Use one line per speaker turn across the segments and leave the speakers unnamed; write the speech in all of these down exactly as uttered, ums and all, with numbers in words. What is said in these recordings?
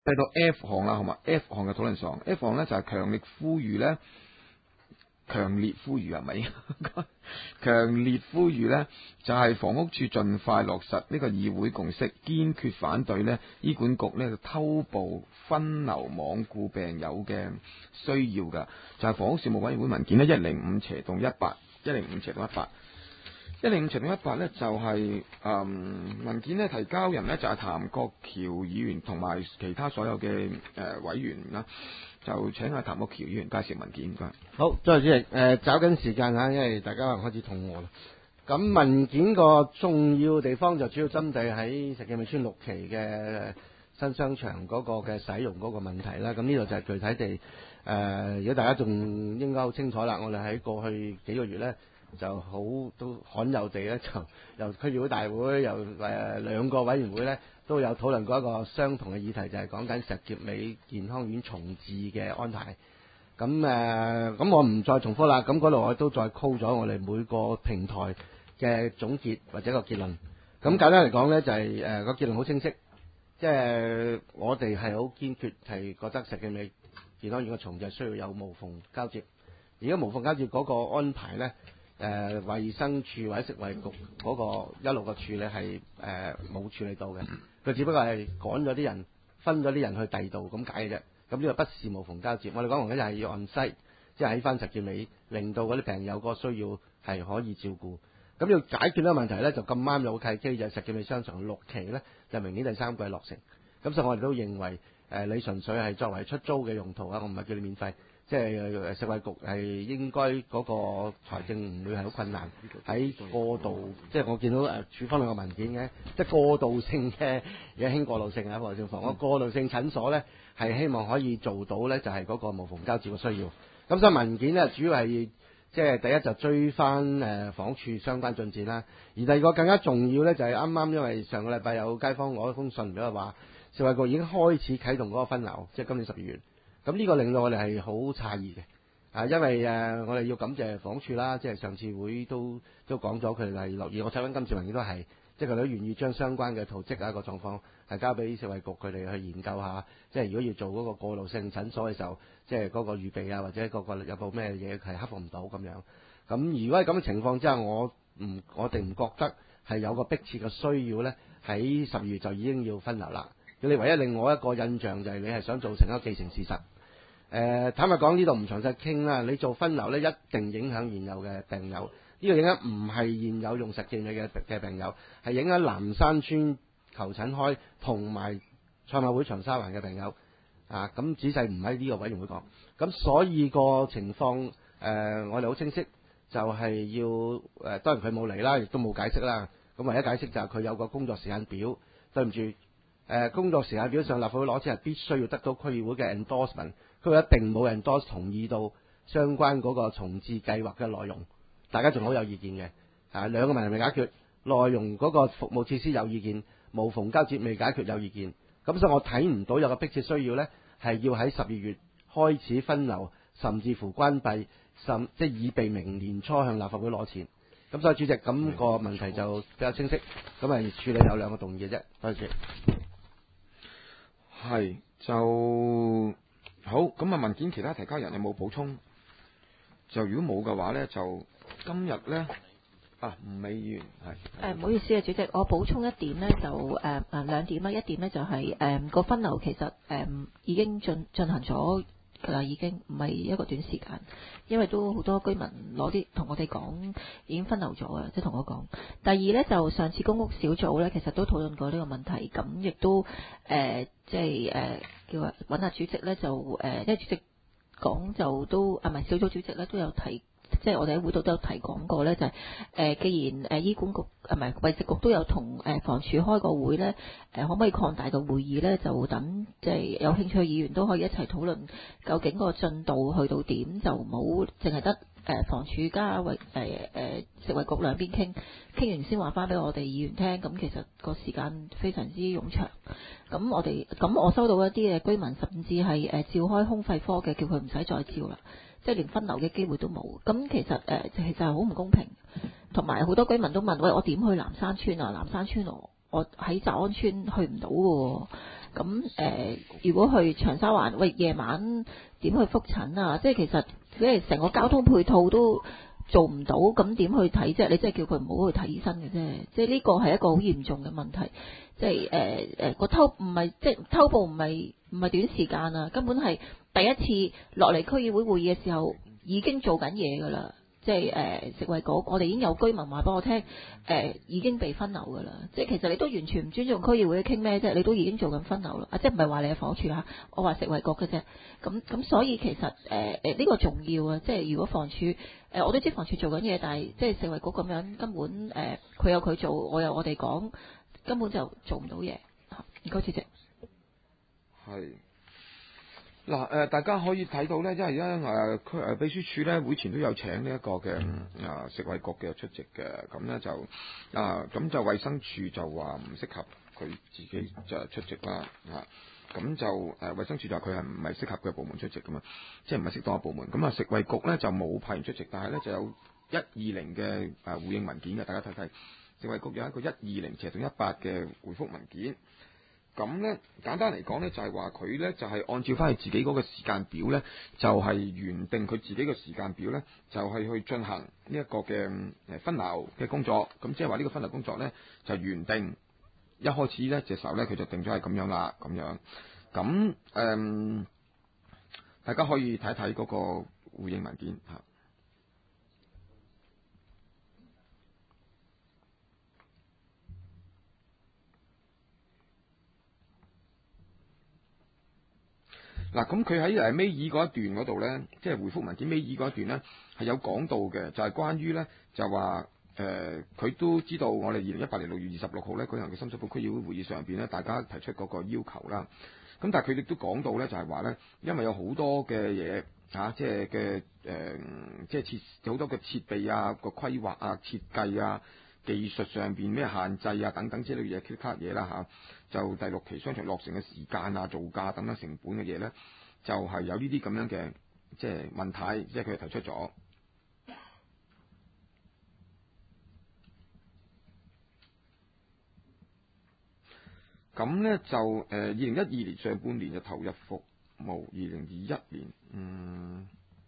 睇到 F 項啦，好嘛 ？F 項嘅討論上 ，F 項咧就係強力呼籲咧，強烈呼籲係咪？強烈呼籲咧就係房屋處盡快落實呢個議會共識，堅決反對咧醫管局呢偷步分流罔顧病友嘅需要噶，就係、是、房屋事務委員會文件咧一零五斜洞一八一零五斜洞一八。一零五斜洞一八咧就係、是、嗯文件咧提交人咧就係譚國僑議員同埋其他所有嘅誒、呃、委員啦，就請阿譚國僑議員介紹文件。
好，多謝主席。誒、呃，找緊時間嚇，因為大家可能開始肚餓啦。咁文件個重要地方就主要針對喺石硤尾村六期嘅新商場嗰個嘅使用嗰個問題啦。咁呢度就係具體地誒、呃，如果大家仲應該好清楚啦，我哋喺過去幾個月咧。就好都罕有地咧，就由區議會大會，由誒、呃、兩個委員會咧，都有討論過一個相同嘅議題，就係講緊石硤尾健康院重置嘅安排。咁誒，咁、呃、我唔再重複啦。咁嗰度我都再 call 咗我哋每個平台嘅總結或者個結論。咁簡單嚟講咧，就係誒個結論好清晰，即係我哋係好堅決係覺得石硤尾健康院嘅重置需要有無縫交接。而家無縫交接嗰個安排咧。誒、呃、衛生署或者食衞局嗰個一路嘅處理係誒冇處理到嘅，佢只不過係趕咗啲人，分咗啲人去第二度咁解嘅啫。咁呢個不是無縫交接，我哋講緊就係要按西，即係喺翻石硤尾，令到嗰啲病友個需要係可以照顧。咁要解決呢個問題咧，就咁啱有契機就係石硤尾商場六期咧，就明年第三季落成。咁所以我哋都認為誒、呃、你純粹係作為出租嘅用途啊，我唔係叫你免費。即係食衞局係應該嗰個財政唔會係好困難，喺過渡，即係我見到誒處方兩個文件嘅，即係過渡性嘅嘢興過渡性啊，過渡性房屋過渡性診所咧係希望可以做到咧，就係嗰個無縫交接嘅需要。咁所以文件咧主要係即係第一就追翻誒房屋處相關進展啦，而第二個更加重要咧就係啱啱因為上個禮拜有街坊攞一封信俾我話，食衞局已經開始啟動嗰個分流，即係今年十二月。咁呢個令到我哋係好詫異嘅，啊，因為誒、呃、我哋要感謝房署啦，即係上次會都都講咗佢係樂意，我睇翻今次文件都係，即係佢哋都願意將相關嘅圖則啊個狀況係交俾食衞局佢哋去研究下，即係如果要做嗰個過渡性診所嘅時候，即係嗰個預備啊或者嗰個有部咩嘢係克服唔到咁樣。咁如果係咁嘅情況之下，我唔我哋唔覺得係有個迫切嘅需要咧，喺十二月就已經要分流啦。你唯一另外一個印象就係你係想做成一個既成事實。誒、呃，坦白講呢度唔詳細傾啦。你做分流咧，一定影響現有嘅病友。呢、這個影響唔係現有用石硤尾嘅嘅病友，係影響南山村求診開同埋賽馬會長沙灣嘅病友。啊，咁仔細唔喺呢個委員會講。咁所以個情況誒、呃，我哋好清晰，就係要誒、呃，當然佢冇嚟啦，亦都冇解釋啦。咁唯一解釋就係佢有個工作時間表。對唔住。誒、呃、工作時間表上立法會攞錢係必須要得到區議會嘅 endorsement， 區議會一定冇 endorse 同意到相關嗰個重置計劃嘅內容，大家仲好有意見嘅。啊，兩個問題未解決，內容嗰個服務設施有意見，無縫交接未解決有意見，咁所以我睇唔到有個迫切需要呢，係要喺十二月開始分流，甚至乎關閉，甚即係以備明年初向立法會攞錢。咁所以主席，咁、那個問題就比較清晰，咁係處理有兩個動議嘅啫，多謝。
係就好咁啊！文件其他提交人有冇補充？就如果冇嘅話咧，就今日咧啊，吳美議員係
誒，唔好意思啊，主席，我補充一點咧，就誒誒兩點啦。一點咧就係誒個分流其實誒、呃、已經進進行咗㗎啦，已經唔係一個短時間，因為都好多居民攞啲同我哋講已經分流咗啊，即係同我講。第二咧就上次公屋小組咧，其實都討論過呢個問題，咁亦都誒。呃即係誒、呃、叫話揾下主席咧，就誒，因、呃、為主席講就都啊，唔係小組主席咧都有提，即係我哋喺會度都有提講過咧，就係、是、誒、呃，既然誒、呃、醫管局啊，唔係衛生局都有同誒房署開個會咧，誒、呃、可唔可以擴大個會議咧？就等即係有興趣嘅議員都可以一齊討論，究竟個進度去到點，就唔好淨係得誒房署加衛誒誒食衞局兩邊傾，傾完先話翻俾我哋議員聽。咁其實個時間非常之冗長。咁我哋咁我收到一啲嘅居民，甚至係誒召開胸肺科嘅，叫佢唔使再召啦，即係連分流嘅機會都冇。咁其實誒其實係好唔公平，同埋好多居民都問：喂，我點去南山村啊？南山村我我喺澤安村去唔到嘅喎。 咁誒、呃，如果去長沙灣，喂夜晚點去覆診啊？即係其實即係成個交通配套都做唔到，咁點去睇啫？你即係叫佢唔好去睇醫生嘅啫。即係呢個係一個好嚴重嘅問題。即係誒誒個偷唔係即係偷步唔係唔係短時間啊，根本係第一次落嚟區議會會議嘅時候已經做緊嘢㗎啦。即係誒、呃、食衞局，我哋已經有居民話俾我聽，誒、呃、已經被分流㗎啦。即係其實你都完全唔尊重區議會傾咩啫，你都已經做緊分流啦。啊，即係唔係話你係房署嚇，我話食衞局嘅啫。咁咁所以其實誒誒呢個重要啊。即係如果房署誒、呃、我都知房署做緊嘢，但係即係食衞局咁樣根本誒佢、呃、有佢做，我有我哋講，根本就做唔到嘢。唔該，主席。
係。嗱，誒，大家可以睇到咧，因為而家誒區誒秘書處咧會前都有請呢一個嘅啊食衞局嘅出席嘅，咁咧就啊咁就衛生署就話唔適合佢自己就出席啦，啊咁就誒衛生署就話佢係唔係適合嘅部門出席噶嘛，即係唔係適當嘅部門，咁啊食衞局咧就冇派人出席，但係咧就有一二零嘅誒回應文件嘅，大家睇睇，食衞局有一個一二零斜同一八嘅回覆文件。咁咧簡單嚟講咧，就係話佢咧就係、是、按照翻佢自己嗰個時間表咧，就係、是、原定佢自己嘅時間表咧，就係、是、去進行呢一個嘅誒分流嘅工作。咁即係話呢個分流工作咧，就原定一開始咧嘅時候咧，佢就定咗係咁樣啦，咁樣。咁誒、嗯，大家可以睇睇嗰個回應文件嚇。嗱，咁佢喺誒尾二嗰一段嗰度咧，即係回覆文件尾二嗰一段咧，係有講到嘅，就係、是、關於咧就話誒，佢、呃、都知道我哋二零一八年六月二十六號咧舉行嘅深水埗區議會會議上邊咧，大家提出嗰個要求啦。咁但係佢亦都講到咧，就係話咧，因為有好多嘅嘢嚇，即係嘅誒，即係設好多嘅設備啊、個規劃啊、設計啊、技術上邊咩限制啊等等之類嘅嘢，其他嘢啦嚇。就第六期商場落成嘅時間啊、造價等等成本嘅嘢咧，就係、是、有呢啲咁樣嘅即係問題，即係佢哋提出咗。咁咧就誒二零一二年上半年就投入服務，二零二一年嗯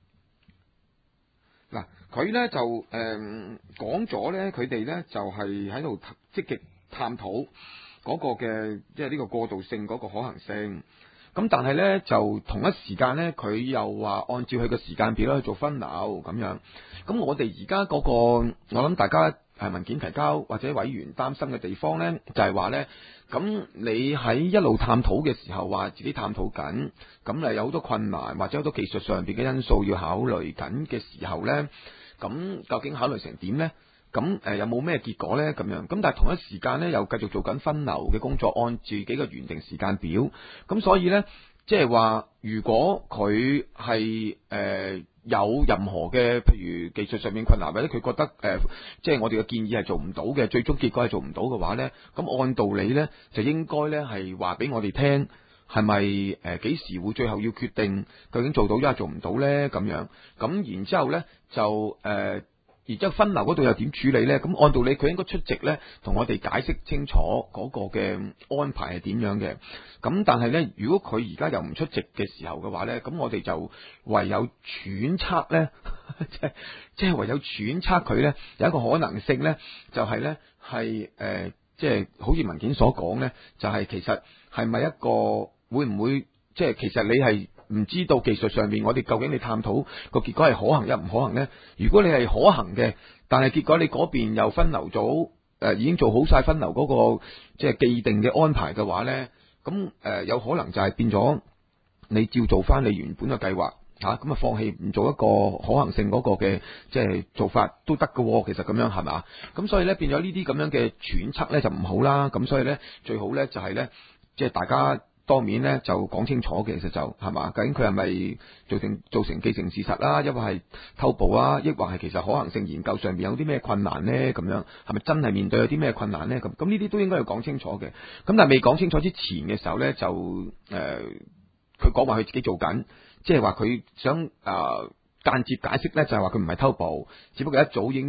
嗱佢咧就誒、呃、講咗咧，佢哋咧就係喺度積極探討嗰個嘅即係呢個過渡性嗰個可行性，咁但係咧就同一時間咧，佢又話按照佢嘅時間表去做分流咁樣。咁我哋而家嗰個我諗大家係文件提交或者委員擔心嘅地方咧，就係話咧，咁你喺一路探討嘅時候話自己探討緊，咁誒有好多困難或者好多技術上邊嘅因素要考慮緊嘅時候咧，咁究竟考慮成點咧？咁誒有冇咩結果咧？咁樣咁，但係同一時間咧，又繼續做緊分流嘅工作，按自己嘅原定時間表。咁所以咧，即係話，如果佢係誒有任何嘅，譬如技術上面困難，或者佢覺得誒，即、呃、係、就是、我哋嘅建議係做唔到嘅，最終結果係做唔到嘅話咧，咁按道理咧，就應該咧係話俾我哋聽，係咪誒幾時會最後要決定究竟做到，抑或做唔到咧？咁樣咁，然之後咧就誒。呃然之後分流嗰度又點處理呢？咁按道理佢應該出席呢，同我哋解釋清楚嗰個嘅安排係點樣嘅。咁但係呢，如果佢而家又唔出席嘅時候嘅話呢，咁我哋就唯有揣測呢，即係即係唯有揣測佢呢，有一個可能性呢，就係呢，係誒，即係好似文件所講呢，就係其實係咪一個會唔會即係其實你係？唔知道技術上面，我哋究竟你探討個結果係可行一唔可行呢？如果你係可行嘅，但係結果你嗰邊又分流咗，誒、呃、已經做好晒分流嗰、那個即係既定嘅安排嘅話呢，咁誒、呃、有可能就係變咗你照做翻你原本嘅計劃嚇，咁啊放棄唔做一個可行性嗰個嘅即係做法都得㗎喎。其實咁樣係嘛？咁所以呢，變咗呢啲咁樣嘅揣測呢就唔好啦。咁所以呢，最好呢就係呢，即係大家。當面咧就講清楚嘅，其實就係嘛，究竟佢係咪造成造成既成事實啦，抑或係偷步啊，抑或係其實可行性研究上邊有啲咩困難咧？咁樣係咪真係面對有啲咩困難咧？咁咁呢啲都應該要講清楚嘅。咁但係未講清楚之前嘅時候咧，就誒佢講話佢自己做緊，即係話佢想誒、呃、間接解釋咧，就係話佢唔係偷步，只不過一早已經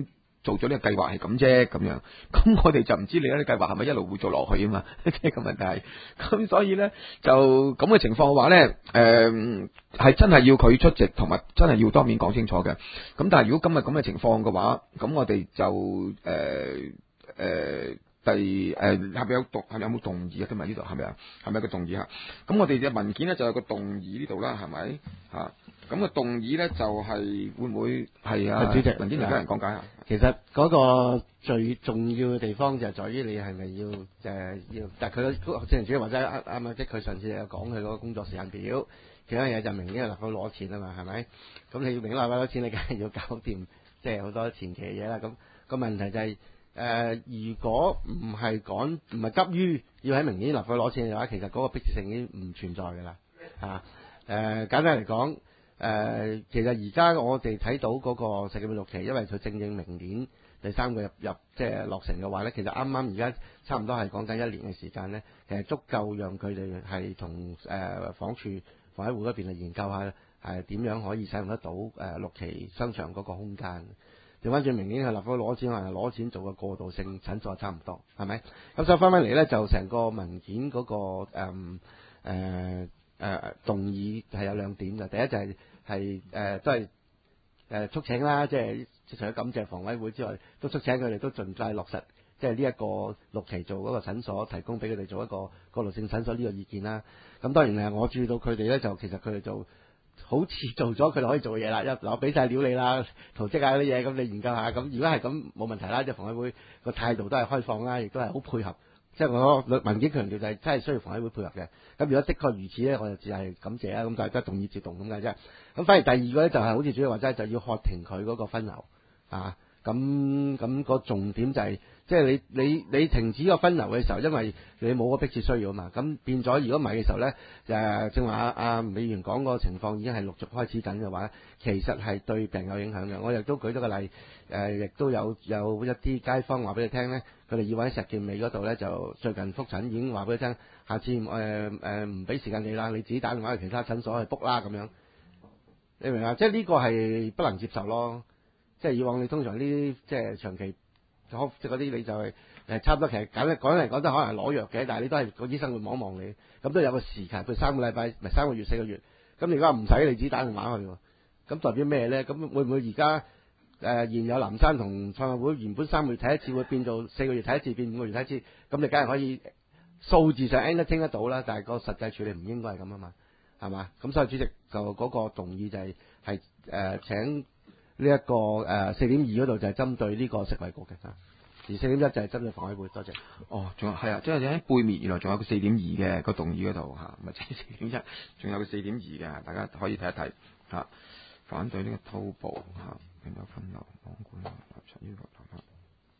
做咗呢個計劃係咁啫咁樣，咁我哋就唔知你呢個計劃係咪一路會做落去啊嘛，即係個問題。咁所以咧就咁嘅情況嘅話咧，誒、呃、係真係要佢出席，同埋真係要當面講清楚嘅。咁但係如果今日咁嘅情況嘅話，咁我哋就誒誒。呃呃第誒係咪有動係咪有冇動議啊？今日呢度係咪啊？係咪有個動議啊？咁我哋嘅文件咧就有個動議呢度啦，係咪嚇？咁個動議咧就係會唔會係啊？
主席，
文件同家人講解下。
其實嗰個最重要嘅地方就係在於你係咪要誒、呃、要，但係佢個正如主席或者啱啱啊，即係佢上次有講佢嗰個工作時間表，其他嘢就明年立法攞錢啊嘛，係咪？咁你要明年立法攞錢，你梗係要搞掂，即係好多前期嘅嘢啦。咁、個問題就係、是。誒、呃，如果唔係趕，唔係急於要喺明年立法攞錢嘅話，其實嗰個迫切性已經唔存在㗎啦。嚇、啊，誒、呃、簡單嚟講，誒、呃、其實而家我哋睇到嗰個石硤尾六期，因為佢正正明年第三個入入即係落成嘅話咧，其實啱啱而家差唔多係講緊一年嘅時間咧，其實足夠讓佢哋係同誒房署房委會嗰邊嚟研究下係點樣可以使用得到誒、呃、六期商場嗰個空間。調翻轉明年係立法攞錢，可能攞錢做個過渡性診所差唔多，係咪？咁所以翻返嚟咧，就成個文件嗰、那個誒誒誒動議係有兩點嘅。第一就係係誒都係誒促請啦，即係除咗感謝房委會之外，都促請佢哋都盡快落實，即係呢一個六期做嗰個診所，提供俾佢哋做一個過渡性診所呢個意見啦。咁當然誒，我注意到佢哋咧，就其實佢哋就好似做咗佢哋可以做嘅嘢啦，一嗱我俾曬料你啦，圖則啊啲嘢，咁你研究下。咁如果係咁冇問題啦，即係房委會個態度都係開放啦，亦都係好配合。即係我文件強調就係真係需要房委會配合嘅。咁如果的確如此咧，我就只係感謝啦。咁大家動議自動咁嘅啫。咁反而第二個咧就係、是、好似主席話齋，就要喝停佢嗰個分流啊。咁咁個重點就係、是。即係你你你停止個分流嘅時候，因為你冇個迫切需要啊嘛，咁變咗如果唔係嘅時候咧，誒正話阿阿吳議員講個情況已經係陸續開始緊嘅話，其實係對病有影響嘅。我亦都舉咗個例，誒、呃、亦都有有一啲街坊話俾你聽咧，佢哋以往喺石硤尾嗰度咧就最近覆診已經話俾你聽，下次誒誒唔俾時間你啦，你自己打電話去其他診所去 book 啦咁樣，你明嘛？即係呢個係不能接受咯。即係以往你通常呢啲即係長期。即嗰啲你就係誒差唔多，其實簡單講嚟講都可能係攞藥嘅，但係你都係個醫生會望一望你，咁都有個時間，譬如三個禮拜，唔係三個月、四個月。咁你而家唔使你自己打電話去喎，咁代表咩咧？咁會唔會而家誒現有南山同創業會原本三個月睇一次，會變做四個月睇一次，變五個月睇一次？咁你梗係可以數字上 end 得清得到啦，但係個實際處理唔應該係咁啊嘛，係嘛？咁所以主席就嗰個動議就係係誒請。呢、這、一個誒四點二嗰度就係針對呢個食衞局嘅，而四點一就係針對房委會。多謝。哦，仲有係啊，即係喺背面原來仲有個四點二嘅個動議嗰度嚇，唔係即係四點一，仲有個四點二嘅，大家可以睇一睇嚇。反對呢個滔暴嚇，並有分流網管立場呢個立法。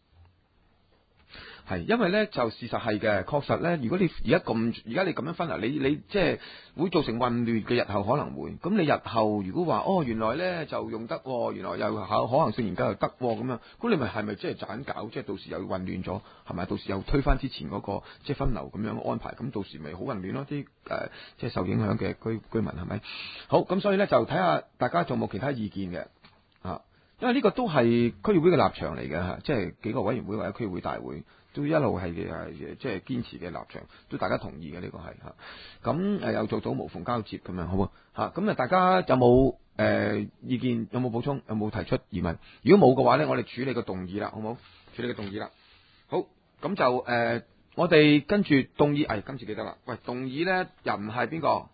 係，因為咧就事實係嘅，確實咧，如果你而家咁，而家你咁樣分流，你你即係會造成混亂嘅，日後可能會。咁你日後如果話哦，原來咧就用得，原來又考可能性研究又得咁樣，咁你咪係咪即係盞搞？即係到時又混亂咗，係咪？到時又推翻之前嗰個即係分流咁樣安排，咁到時咪好混亂咯？啲誒即係受影響嘅居居民係咪？好，咁所以咧就睇下大家仲有冇其他意見嘅啊？因為呢個都係區議會嘅立場嚟嘅嚇，即係幾個委員會或者區議會大會。都一路係誒即係堅持嘅立場，都大家同意嘅呢個係嚇。咁誒又做到無縫交接咁樣，好唔好嚇？咁啊大家有冇誒、呃、意見？有冇補充？有冇提出疑問？如果冇嘅話咧，我哋處理個動議啦，好唔好？處理個動議啦。好，咁就誒、呃、我哋跟住動議，誒、哎、今次記得啦。喂，動議咧人係邊個？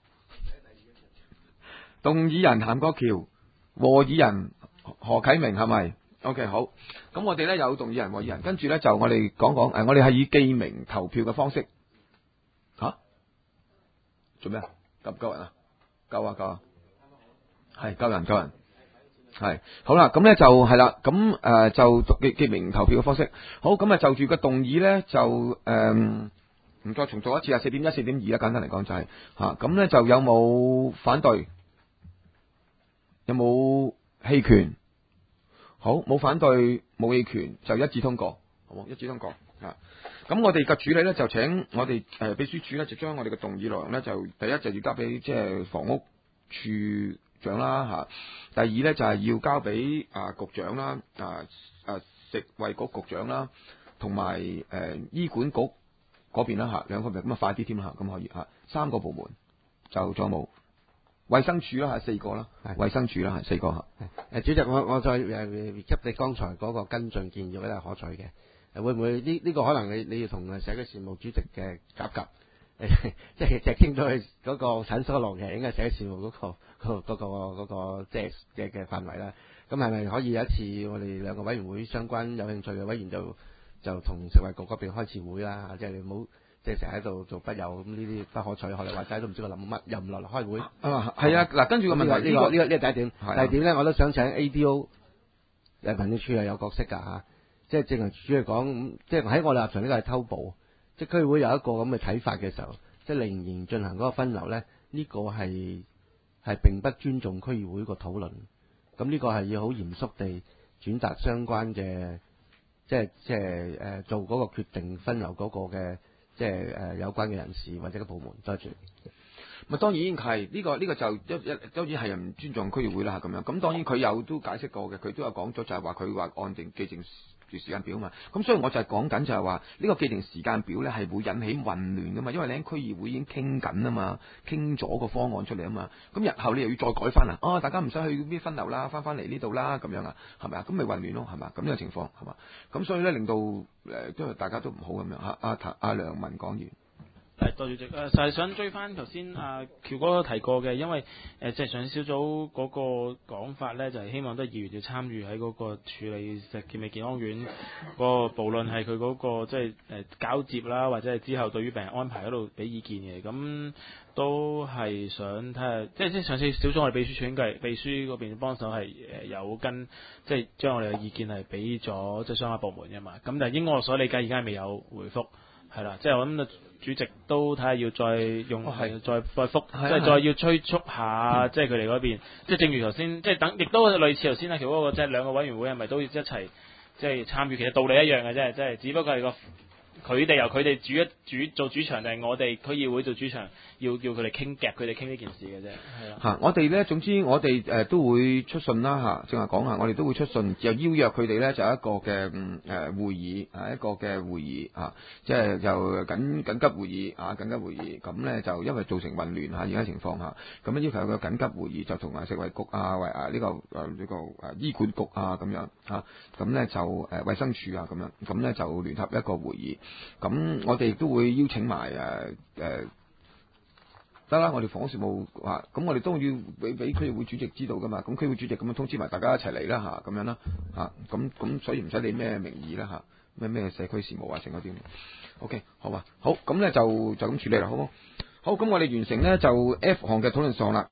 動議人譚國僑，和議人何啟明係咪？O.K. 好，咁我哋咧有動議人和議人，跟住咧就我哋講講，誒，我哋係以記名投票嘅方式，吓、啊，做咩啊？夠唔夠人啊？夠啊夠啊，係夠人夠人，係好啦，咁咧就係啦，咁誒、呃、就記記名投票嘅方式，好，咁啊就住個動議咧就誒唔、呃、再重做一次啊，四點一四點二啦，簡單嚟講就係、是、吓，咁、啊、咧就有冇反對？有冇棄權？好，冇反對，冇棄權，就一致通過，好冇？一致通過啊！咁我哋嘅處理咧，就請我哋誒秘書處咧，就將我哋嘅動議內容咧，就第一就要交俾即係房屋處長啦嚇，第二咧就係要交俾啊局長啦啊啊
食衛局局長啦，同埋誒醫管局嗰邊啦嚇，兩個咪咁啊快啲添啦嚇，咁可以嚇三個部門就仲有冇？衛生署啦係四個啦，衛生署啦係四個嚇。
誒主席，我我再誒給你剛才嗰個跟進建議咧係可取嘅。誒會唔會呢呢個可能你你要同誒社區事務主席嘅夾夾？誒即係即係傾到去嗰個診所落嘅，應該社區事務嗰個嗰個嗰個嗰個即係嘅嘅範圍啦。咁係咪可以有一次我哋兩個委員會相關有興趣嘅委員就就同食衞局嗰邊開次會啦？即係你唔好。即係成日喺度做筆友咁呢啲不可取，可能或者都唔知佢諗乜，又唔落嚟開會。
啊，係啊，嗱，跟住個問題，
呢個呢個呢個第一點。
係啊、
第二點咧，我都想請 A D O 誒民政處係有角色㗎嚇，即係正如主嚟講，即係喺我哋立場呢個係偷步，即係區會有一個咁嘅睇法嘅時候，即係仍然進行嗰個分流咧，呢、這個係係並不尊重區議會個討論。咁呢個係要好嚴肅地轉達相關嘅，即係即係誒做嗰個決定分流嗰個嘅。即係誒有關嘅人士或者個部門，多謝。
咪當然係呢個呢個就一一當然係唔尊重區議會啦咁樣。咁當然佢有都解釋過嘅，佢都有講咗就係話佢話按定既定住時間表嘛。咁所以我就係講緊就係話呢個既定時間表咧係會引起混亂噶嘛，因為你喺區議會已經傾緊啊嘛，傾咗個方案出嚟啊嘛。咁日後你又要再改翻啊？哦，大家唔使去咩分流啦，翻翻嚟呢度啦咁樣啊，係咪啊？咁咪混亂咯，係嘛？咁呢個情況係嘛？咁所以咧令到誒都係大家都唔好咁樣嚇。阿阿梁文講完。
係，代主席誒，就係想追翻頭先阿喬哥提過嘅，因為誒即係上小組嗰個講法咧，就係、是、希望都係議員要參與喺嗰個處理石硤尾健康院嗰個，無論係佢嗰個即係誒交接啦，或者係之後對於病人安排嗰度俾意見嘅，咁都係想睇下，即係即係上次小組我哋秘書處應該係秘書嗰邊幫手係誒有跟，即係將我哋嘅意見係俾咗即係相關部門嘅嘛，咁但係應該我所理解而家係未有回覆。係啦，即係我諗主席都睇下要再用，
哦、
再再覆，
即
係再要催促下，即係佢哋嗰邊，即係正如頭先，即係等，亦都類似頭先阿喬嗰個，即係兩個委員會係咪都要一齊，即係參與？其實道理一樣嘅啫，即係只不過係個佢哋由佢哋主一主做主場，定係我哋區議會做主場，要叫佢哋傾夾，佢哋傾呢件事嘅啫。係啦。嚇，
我哋咧，總之我哋誒、呃、都會出信啦嚇，正話講下，我哋都會出信，就邀約佢哋咧，就一個嘅誒、呃、會議啊，一個嘅會議啊，即係就緊緊急會議啊，緊急會議咁咧就因為造成混亂嚇，而家情況下，咁咧要求有個緊急會議，就同啊食衞局啊，為啊呢個誒呢個誒醫管局啊咁樣嚇，咁咧就誒衛生署啊咁樣，咁咧就聯合一個會議。咁我哋亦都會邀請埋誒誒得啦，我哋房屋事務話，咁我哋都要俾俾區議會主席知道噶嘛，咁區議會主席咁樣通知埋大家一齊嚟啦嚇，咁樣啦嚇，咁咁所以唔使理咩名義啦嚇，咩咩社區事務啊，成嗰啲 ，OK 好啊，好咁咧就就咁處理啦，好唔好？好，咁我哋完成咧就 F 項嘅討論上啦。